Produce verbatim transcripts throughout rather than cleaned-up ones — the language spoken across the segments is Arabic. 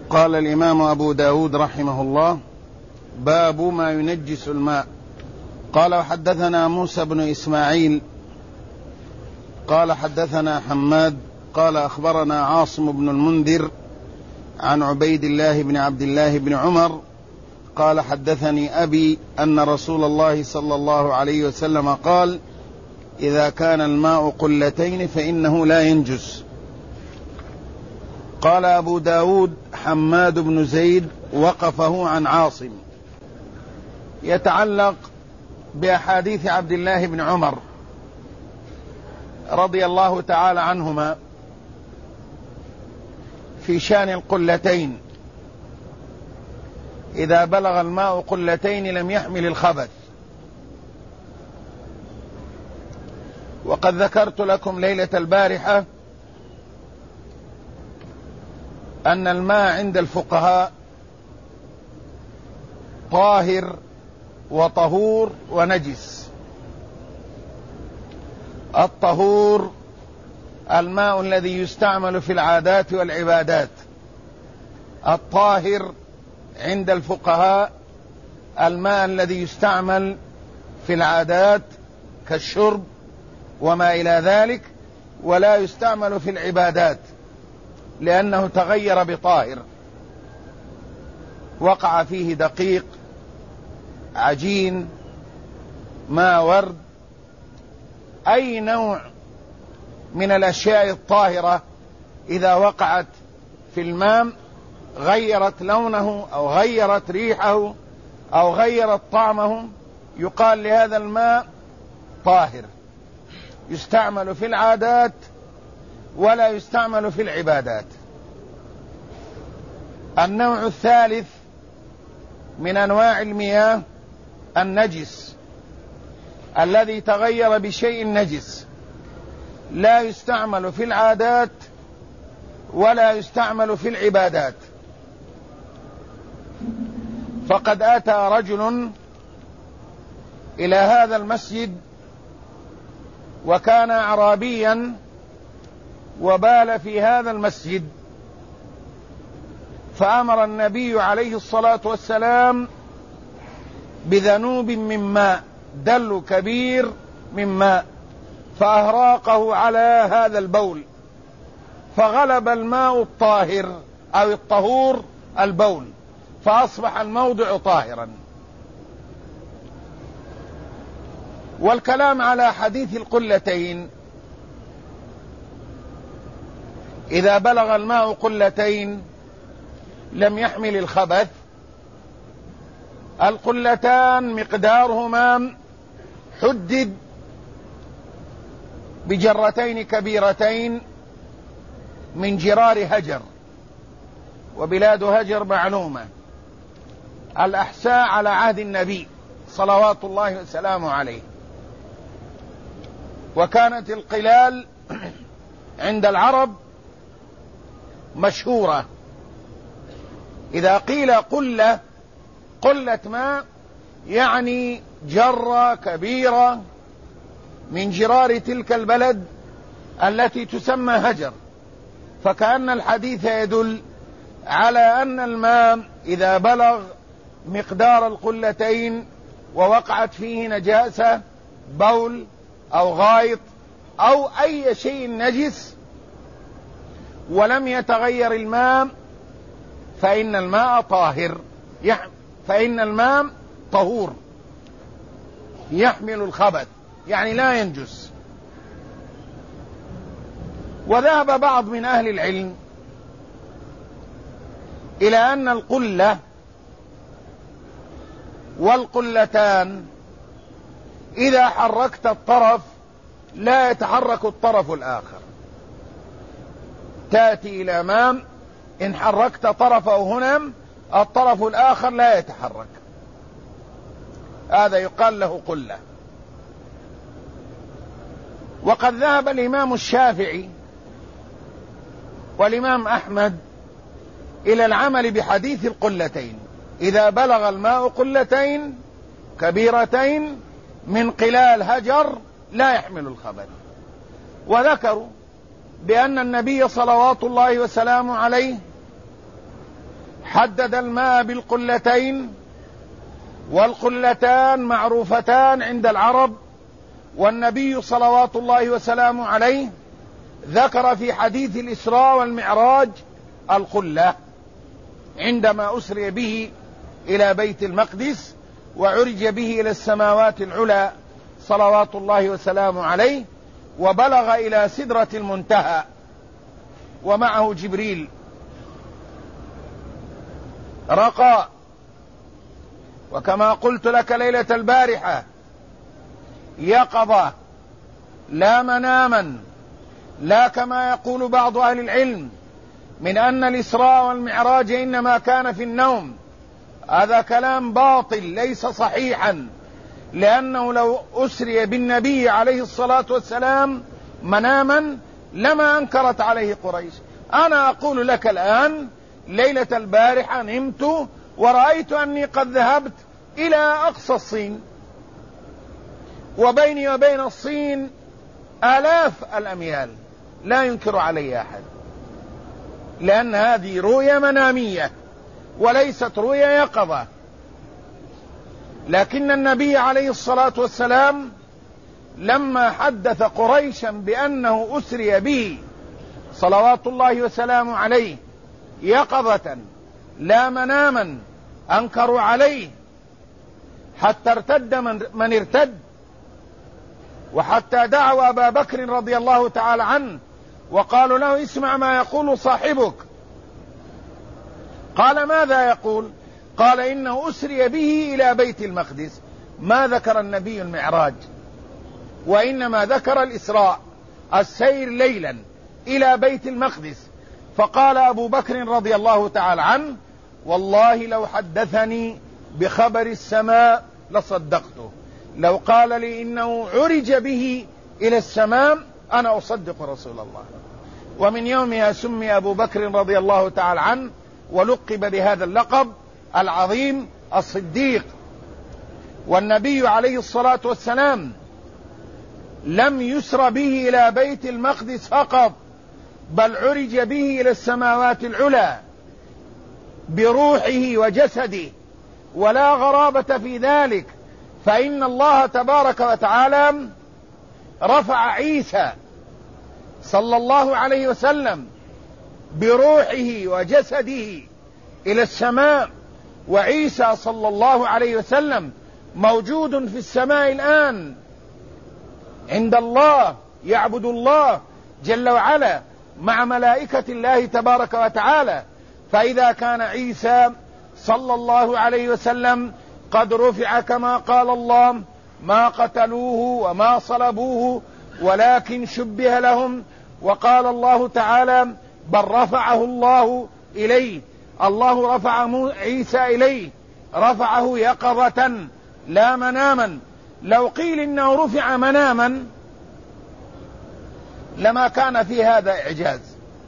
قال الإمام أبو داود رحمه الله: باب ما ينجس الماء. قال: وحدثنا موسى بن إسماعيل قال حدثنا حماد قال أخبرنا عاصم بن المنذر عن عبيد الله بن عبد الله بن عمر قال: حدثني أبي أن رسول الله صلى الله عليه وسلم قال: إذا كان الماء قلتين فإنه لا ينجس. قال أبو داود: حماد بن زيد وقفه عن عاصم، يتعلق بأحاديث عبد الله بن عمر رضي الله تعالى عنهما في شأن القلتين. إذا بلغ الماء قلتين لم يحمل الخبث. وقد ذكرت لكم ليلة البارحة أن الماء عند الفقهاء طاهر وطهور ونجس. الطهور الماء الذي يستعمل في العادات والعبادات. الطاهر عند الفقهاء الماء الذي يستعمل في العادات كالشرب وما إلى ذلك، ولا يستعمل في العبادات لأنه تغير بطاهر، وقع فيه دقيق، عجين، ماء ورد، أي نوع من الأشياء الطاهرة إذا وقعت في الماء غيرت لونه أو غيرت ريحه أو غيرت طعمه، يقال لهذا الماء طاهر، يستعمل في العادات ولا يستعمل في العبادات. النوع الثالث من أنواع المياه النجس الذي تغير بشيء نجس، لا يستعمل في العادات ولا يستعمل في العبادات. فقد أتى رجل إلى هذا المسجد وكان أعرابيا وبال في هذا المسجد، فأمر النبي عليه الصلاة والسلام بذنوب من ماء، دلو كبير من ماء، فأهراقه على هذا البول، فغلب الماء الطاهر أو الطهور البول، فأصبح الموضع طاهرا. والكلام على حديث القلتين: إذا بلغ الماء قلتين لم يحمل الخبث. القلتان مقدارهما حدد بجرتين كبيرتين من جرار هجر، وبلاد هجر معلومة، الأحساء على عهد النبي صلوات الله وسلامه عليه. وكانت القلال عند العرب مشهورة. إذا قيل قلة قلة ماء يعني جرة كبيرة من جرار تلك البلد التي تسمى هجر. فكأن الحديث يدل على أن الماء إذا بلغ مقدار القلتين ووقعت فيه نجاسة، بول أو غائط أو أي شيء نجس، ولم يتغير الماء، فإن الماء طاهر، فإن الماء طهور يحمل الخبث، يعني لا ينجس. وذهب بعض من أهل العلم إلى أن القلة والقلتان إذا حركت الطرف لا يتحرك الطرف الآخر. تأتي إلى أمام، إن حركت طرفه هنا الطرف الآخر لا يتحرك، هذا يقال له قلة. وقد ذهب الإمام الشافعي والإمام أحمد إلى العمل بحديث القلتين: إذا بلغ الماء قلتين كبيرتين من قلال هجر لا يحمل الخبث. وذكروا بأن النبي صلوات الله وسلامه عليه حدد الماء بالقلتين، والقلتان معروفتان عند العرب، والنبي صلوات الله وسلامه عليه ذكر في حديث الإسراء والمعراج القلة عندما أسري به إلى بيت المقدس وعرج به إلى السماوات العلى صلوات الله وسلامه عليه، وبلغ إلى سدرة المنتهى ومعه جبريل رقى. وكما قلت لك ليلة البارحة يقظة لا مناما، لا كما يقول بعض أهل العلم من أن الإسراء والمعراج إنما كان في النوم. هذا كلام باطل ليس صحيحا، لأنه لو أسري بالنبي عليه الصلاة والسلام مناما لما أنكرت عليه قريش. أنا أقول لك الآن ليلة البارحة نمت ورأيت أني قد ذهبت إلى أقصى الصين، وبيني وبين الصين آلاف الأميال، لا ينكر علي أحد، لأن هذه رؤيا منامية وليست رؤيا يقظة. لكن النبي عليه الصلاة والسلام لما حدث قريشا بأنه أسري به صلوات الله وسلامه عليه يقظة لا مناما أنكروا عليه حتى ارتد من ارتد، وحتى دعوا أبا بكر رضي الله تعالى عنه وقالوا له اسمع ما يقول صاحبك. قال ماذا يقول؟ قال إنه أسري به إلى بيت المقدس. ما ذكر النبي المعراج، وإنما ذكر الإسراء، السير ليلا إلى بيت المقدس. فقال أبو بكر رضي الله تعالى عنه والله لو حدثني بخبر السماء لصدقته، لو قال لي إنه عرج به إلى السماء أنا أصدق رسول الله. ومن يومها سمي أبو بكر رضي الله تعالى عنه ولقب بهذا اللقب العظيم الصديق. والنبي عليه الصلاة والسلام لم يسر به إلى بيت المقدس فقط، بل عرج به إلى السماوات العلى بروحه وجسده، ولا غرابة في ذلك، فإن الله تبارك وتعالى رفع عيسى صلى الله عليه وسلم بروحه وجسده إلى السماء، وعيسى صلى الله عليه وسلم موجود في السماء الآن عند الله يعبد الله جل وعلا مع ملائكة الله تبارك وتعالى. فإذا كان عيسى صلى الله عليه وسلم قد رفع كما قال الله ما قتلوه وما صلبوه ولكن شبه لهم، وقال الله تعالى بل رفعه الله إليه، الله رفع عيسى إليه، رفعه يقظة لا مناما. لو قيل إنه رفع مناما لما كان في هذا إعجاز.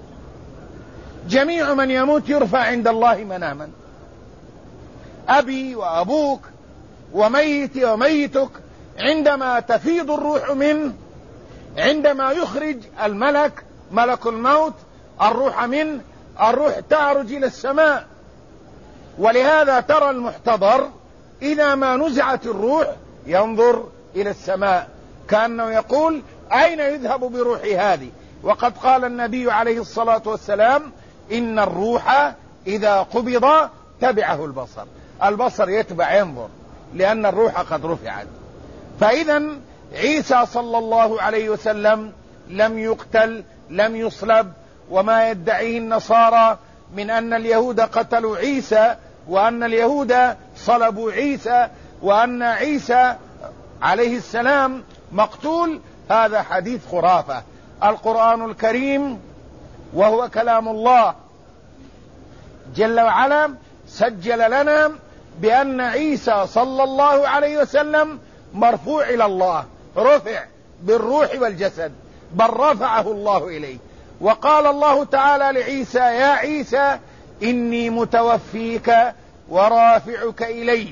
جميع من يموت يرفع عند الله مناما، أبي وأبوك وميتي وميتك عندما تفيض الروح منه، عندما يخرج الملك ملك الموت الروح منه، الروح تعرج إلى السماء. ولهذا ترى المحتضر إذا ما نزعت الروح ينظر إلى السماء كأنه يقول أين يذهب بروحي هذه؟ وقد قال النبي عليه الصلاة والسلام إن الروح إذا قبض تبعه البصر، البصر يتبع ينظر لأن الروح قد رفعت. فإذا عيسى صلى الله عليه وسلم لم يقتل لم يصلب، وما يدعيه النصارى من أن اليهود قتلوا عيسى وأن اليهود صلبوا عيسى وأن عيسى عليه السلام مقتول، هذا حديث خرافة. القرآن الكريم وهو كلام الله جل وعلا سجل لنا بأن عيسى صلى الله عليه وسلم مرفوع إلى الله، رفع بالروح والجسد، بل رفعه الله إليه. وقال الله تعالى لعيسى يا عيسى إني متوفيك ورافعك إلي.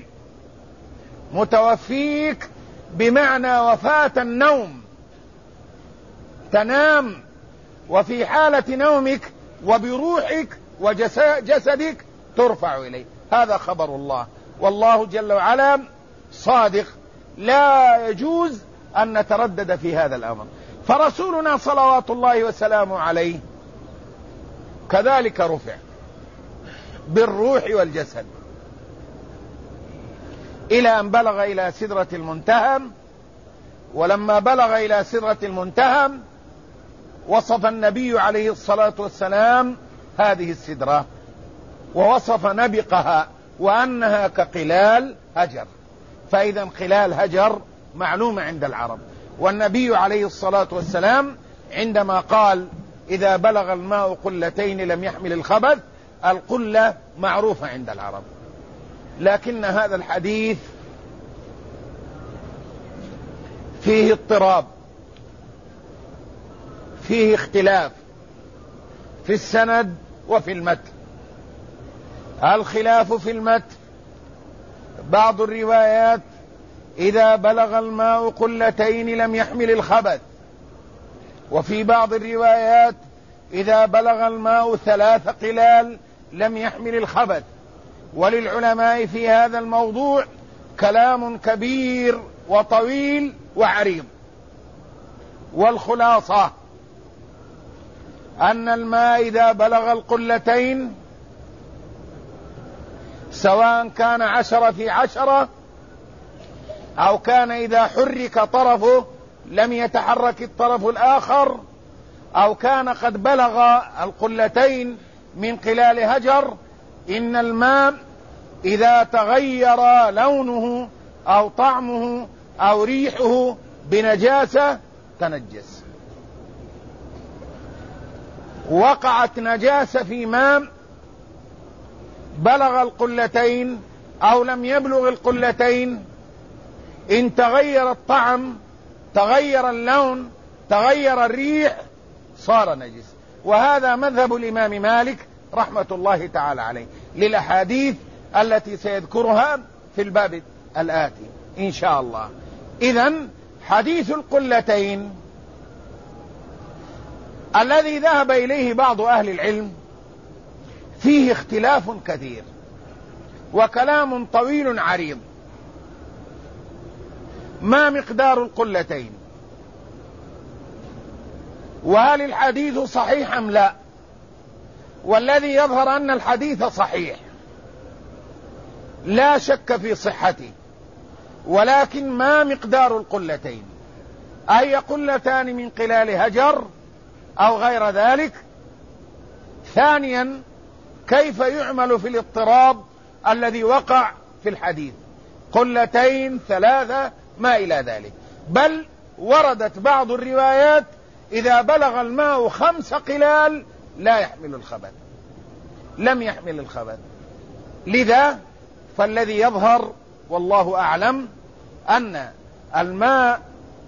متوفيك بمعنى وفاة النوم، تنام وفي حالة نومك وبروحك وجسدك ترفع إليه. هذا خبر الله، والله جل وعلا صادق، لا يجوز أن نتردد في هذا الأمر. فرسولنا صلوات الله وسلامه عليه كذلك رفع بالروح والجسد إلى أن بلغ إلى سدرة المنتهى. ولما بلغ إلى سدرة المنتهى وصف النبي عليه الصلاة والسلام هذه السدرة، ووصف نبقها وأنها كقلال هجر. فإذا قلال هجر معلومة عند العرب، والنبي عليه الصلاة والسلام عندما قال إذا بلغ الماء قلتين لم يحمل الخبث، القلة معروفة عند العرب. لكن هذا الحديث فيه اضطراب، فيه اختلاف في السند وفي المتن. الخلاف في المتن: بعض الروايات إذا بلغ الماء قلتين لم يحمل الخبث، وفي بعض الروايات إذا بلغ الماء ثلاث قلال لم يحمل الخبث. وللعلماء في هذا الموضوع كلام كبير وطويل وعريض، والخلاصة أن الماء إذا بلغ القلتين سواء كان عشرة في عشرة أو كان إذا حرك طرفه لم يتحرك الطرف الآخر، أو كان قد بلغ القلتين من قلال هجر، إن الماء إذا تغير لونه أو طعمه أو ريحه بنجاسة تنجس. وقعت نجاسة في ماء بلغ القلتين أو لم يبلغ القلتين، إن تغير الطعم، تغير اللون، تغير الريح، صار نجس. وهذا مذهب الإمام مالك رحمة الله تعالى عليه، للأحاديث التي سيذكرها في الباب الآتي إن شاء الله. إذن حديث القلتين الذي ذهب إليه بعض أهل العلم فيه اختلاف كثير وكلام طويل عريض. ما مقدار القلتين؟ وهل الحديث صحيح أم لا؟ والذي يظهر أن الحديث صحيح لا شك في صحته، ولكن ما مقدار القلتين؟ أي قلتان من قلال هجر أو غير ذلك؟ ثانيا، كيف يعمل في الاضطراب الذي وقع في الحديث؟ قلتين، ثلاثة، ما إلى ذلك. بل وردت بعض الروايات إذا بلغ الماء خمس قلال لا يحمل الخبث، لم يحمل الخبث. لذا فالذي يظهر والله أعلم أن الماء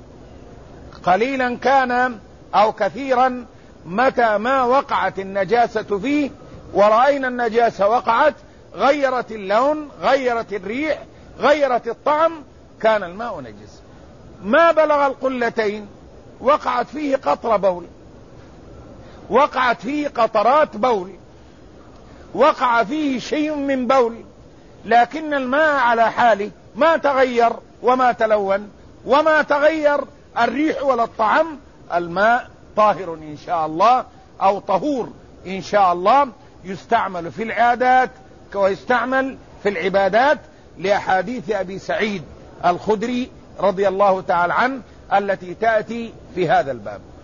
قليلا كان أو كثيرا، متى ما وقعت النجاسة فيه ورأينا النجاسة وقعت غيرت اللون، غيرت الريح، غيرت الطعم، كان الماء نجس. ما بلغ القلتين وقعت فيه قطر بول، وقعت فيه قطرات بول، وقع فيه شيء من بول، لكن الماء على حاله، ما تغير وما تلون وما تغير الريح ولا الطعم، الماء طاهر إن شاء الله أو طهور إن شاء الله، يستعمل في العادات ويستعمل في العبادات، لأحاديث أبي سعيد الخدري رضي الله تعالى عنه التي تأتي في هذا الباب.